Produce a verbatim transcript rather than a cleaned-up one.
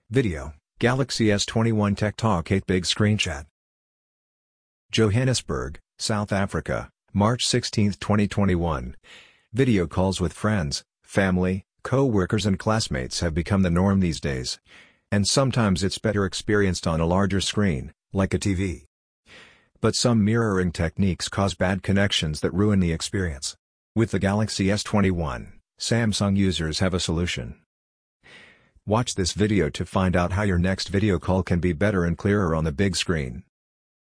Video, Galaxy S twenty-one Tech Talk eight Big Screen Chat. Johannesburg, South Africa, March sixteenth twenty twenty-one. Video calls with friends, family, co-workers and classmates have become the norm these days. And sometimes it's better experienced on a larger screen, like a T V. But some mirroring techniques cause bad connections that ruin the experience. With the Galaxy S twenty-one, Samsung users have a solution. Watch this video to find out how your next video call can be better and clearer on the big screen.